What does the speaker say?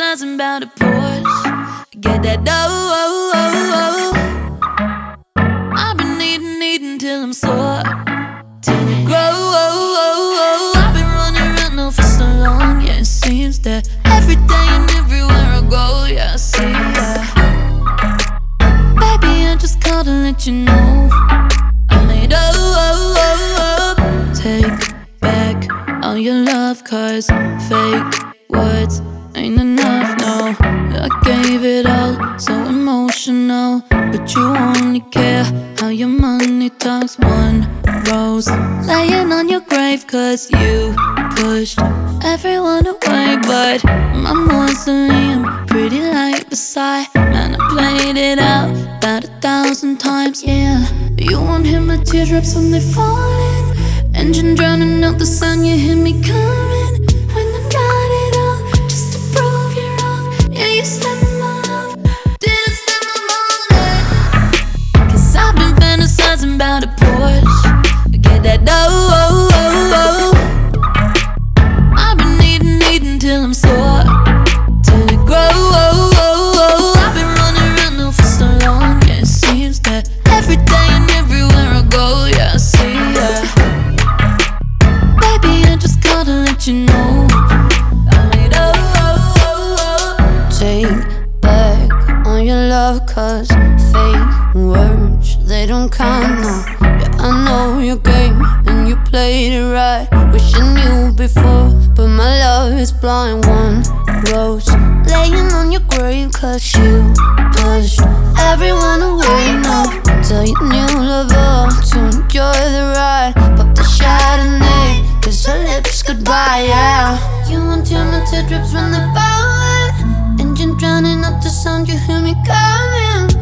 fantasizing about a Porsche. Get that dough. I've been eating till I'm sore, till it grows. I've been running around now for so long, yeah, it seems that every day and everywhere I go, yeah, I see, yeah. Baby, I just called to let you know I made up. Take back all your love, 'cause fake words ain't enough, no. I gave it all, so emotional, but you only care how your money talks. One rose laying on your grave, 'cause you pushed everyone away, but my mausoleum, pretty like Versailles. Man, I played it out about 1,000 times, yeah. You won't hear my teardrops when they're falling. Engine drowning out the sound, you hear me coming. When I got it all, just to prove you wrong. Yeah, you spent my love, didn't spend my money. 'Cause I've been fantasizing about a Porsche. Get that dough. I've been eating till I'm sore, till it grows. I've been running around now for so long, yeah, it seems that every day and everywhere I go, yeah, I see, yeah. To let you know I made up. Take back on your love, 'cause fake words, they don't count now. Yeah, I know your game and you played it right. Wish I knew before, but my love is blind. One rose laying on your grave, 'cause you pushed everyone away now. Tell your new lover to enjoy the ride. Pop the Chardonnay, 'cause her lips goodbye, yeah. You won't hear my teardrops when they're falling. Engine drowning out the sound, you hear me coming.